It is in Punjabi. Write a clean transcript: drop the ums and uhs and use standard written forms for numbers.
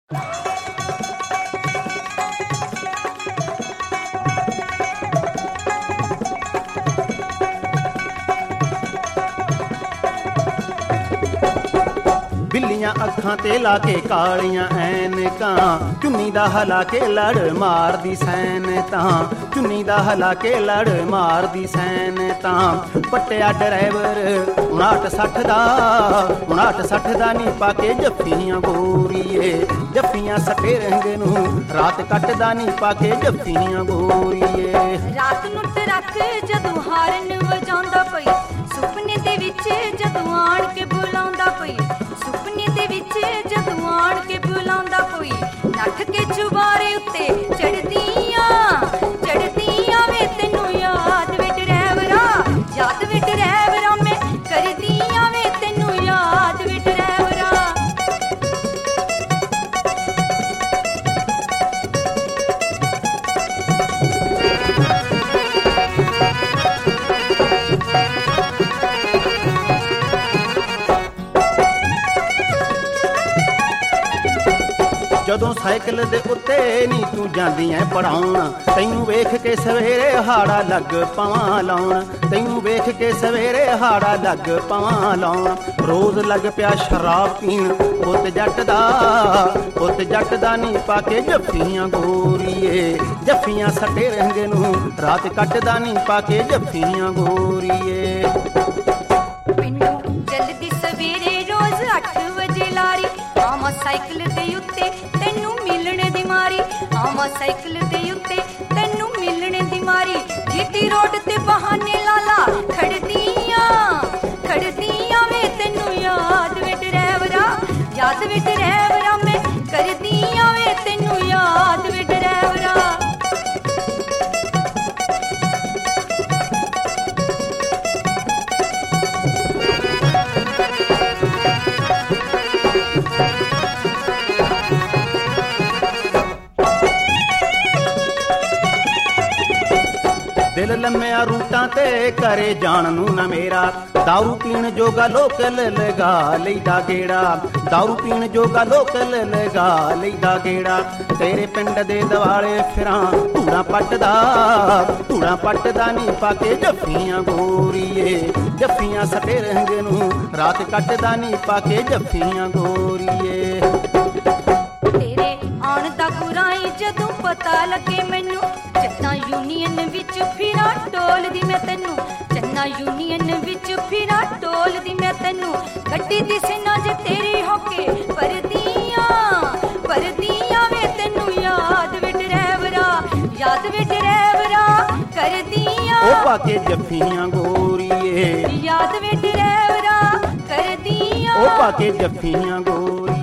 ਬਿੱਲੀਆਂ ਅੱਖਾਂ ਤੇ ਲਾ ਕੇ ਕਾਲੀਆਂ ਐਨਕਾਂ, ਚੁੰਨੀ ਦਾ ਹਲਾ ਕੇ ਲੜ ਮਾਰਦੀ ਸੈਨ ਤਾਂ, ਚੁੰਨੀ ਦਾ ਹਲਾ ਕੇ ਲੜ ਮਾਰਦੀ ਸੈਨ ਤਾਂ। ਪੱਟਿਆ ਡਰਾਈਵਰ 59-60 ਦਾ, 59-60 ਦਾ ਨੀ ਪਾ ਕੇ ਜੱਫੀਆਂ ਗੋਰੀਏ, ਜੱਫੀਆਂ ਸੱਟੇ ਰੰਗ ਨੂੰ ਰਾਤ ਕੱਟਦਾ ਨੀ ਪਾ ਕੇ ਜੱਫੀਆਂ ਗੋਰੀਏ। ਰਾਤ ਨੂੰ ਟਰੱਕ ਜਦੋਂ ਹਾਰਨ ਵਜਾਉਂਦਾ ਪਈ, ਸੁਪਨੇ ਦੇ ਵਿੱਚ ਜਦੋਂ ਆਣ ਕੇ ਬੁਲਾਉਂਦਾ ਪਈ, ਸੁਪਨੇ ਦੇ ਵਿੱਚ ਜਦੋਂ ਆਣ ਕੇ ਬੁਲਾਉਂਦਾ ਕੋਈ, ਨੱਠ ਕੇ ਚੁਬਾਰੇ ਉੱਤੇ ਚੜਦੀਆਂ ਚੜਦੀਆਂ ਵੇ ਤੈਨੂੰ ਯਾਦ ਵੇ ਡਰਾਈਵਰਾ, ਯਾਦ ਵੇ ਡਰਾਈਵਰਾ ਮੈਂ ਕਰਦੀਆਂ ਵੇ ਤੈਨੂੰ ਯਾਦ ਵੇ ਡਰਾਈਵਰਾ। ਜਦੋਂ ਸਾਈਕਲ ਦੇ ਉੱਤੇ ਨੀ ਤੂੰ ਜਾਂਦੀ ਐ ਪੜਾਉਣ, ਤੈਨੂੰ ਵੇਖ ਕੇ ਸਵੇਰੇ ਹਾੜਾ ਲੱਗ ਪਵਾਂ ਲਾਉਣ, ਤੈਨੂੰ ਵੇਖ ਕੇ ਸਵੇਰੇ ਹਾੜਾ ਲੱਗ ਪਵਾਂ ਲਾਉਣ। ਰੋਜ਼ ਲੱਗ ਪਿਆ ਸ਼ਰਾਬ ਪੀਣ ਪੁੱਤ ਜੱਟ ਦਾ, ਪੁੱਤ ਜੱਟ ਦਾ ਨੀ ਪਾ ਕੇ ਜੱਫੀਆਂ ਗੋਰੀਏ, ਜੱਫੀਆਂ ਸੱਟੇ ਰੰਗ ਨੂੰ ਰਾਤ ਕੱਟਦਾ ਨੀ ਪਾ ਕੇ ਜੱਫੀਆਂ ਗੋਰੀਏ। ਮੈਨੂੰ ਜਲਦੀ ਸਵੇਰੇ ਰੋਜ਼ 8 ਵਜੇ ਲਾਰੀ, ਆਵਾਂ ਸਾਈਕਲ ਦੇ ਉੱਤੇ ਤੈਨੂੰ ਮਿਲਣ ਦੀ ਮਾਰੀ, ਆਵਾਂ ਸਾਈਕਲ ਦੇ ਉੱਤੇ ਤੈਨੂੰ ਮਿਲਣ ਦੀ ਮਾਰੀ। ਜੀਟੀ ਰੋਡ ਤੇ ਬਹਾਨੇ ਲਾਲਾ ਖੜਦੀਆਂ ਖੜਦੀਆਂ ਵੇ ਤੈਨੂੰ ਯਾਦ ਵੇ ਡਰਾਈਵਰਾ, ਯਾਦ ਵੇ ਡਰਾਈਵਰਾ ਮੈਂ ਕਰਦੀਆਂ ਵੇ ਤੈਨੂੰ ਯਾਦ ਵੇ ਡਰਾਈਵਰਾ। ਦਿਲ ਲੰਮਿਆਂ ਰੂਟਾਂ ਤੇ ਕਰੇ ਜਾਣ ਨੂੰ ਨਾ ਮੇਰਾ, ਦਾਰੂ ਪੀਣ ਜੋਗਾ ਲੋਕਲ ਲਗਾ ਲਈਦਾ ਗੇੜਾ, ਦਾਰੂ ਪੀਣ ਜੋਗਾ ਲੋਕਲ ਲਗਾ ਲਈਦਾ ਗੇੜਾ। ਤੇਰੇ ਪਿੰਡ ਦੇ ਦਿਵਾਲੇ ਫਿਰਾਂ ਧੂੜਾਂ ਪੱਟਦਾ, ਧੂੜਾਂ ਪੱਟਦਾ ਨੀ ਪਾ ਕੇ ਜੱਫੀਆਂ ਗੋਰੀਏ, ਜੱਫੀਆਂ ਸੱਟੇ ਰੰਗ ਨੂੰ ਰਾਤ ਕੱਟਦਾ ਨੀ ਪਾ ਕੇ ਜੱਫੀਆਂ ਗੋਰੀਏ। ਤੇਰੇ ਆਉਣ ਦਾ ਗੁਰਾਈ ਜਦੋਂ ਪਤਾ ਲੱਗੇ ਮੈਨੂੰ, ਚੰਨਾ ਯੂਨੀਅਨ ਵਿੱਚ ਫਿਰਾਂ ਟੋਲਦੀ ਮੈਂ ਤੈਨੂੰ, ਚੰਨਾ ਯੂਨੀਅਨ ਵਿੱਚ ਫਿਰਾਂ ਟੋਲਦੀ ਮੈਂ ਤੈਨੂੰ। ਗੱਡੀ ਦੀ ਸਿਨਾ ਜੇ ਤੇਰੀ ਹੋ ਕੇ ਪਰਦੀਆਂ ਪਰਦੀਆਂ ਵੇ ਤੈਨੂੰ ਯਾਦ ਵੇ ਡਰਾਈਵਰਾ, ਯਾਦ ਵੇ ਡਰਾਈਵਰਾ ਕਰਦੀਆਂ ਉਹ ਪਾ ਕੇ ਜੱਫੀਆਂ ਗੋਰੀਏ, ਯਾਦ ਵੇ ਡਰਾਈਵਰਾ ਕਰਦੀਆਂ ਉਹ ਪਾ ਕੇ ਜੱਫੀਆਂ ਗੋਰੀਏ।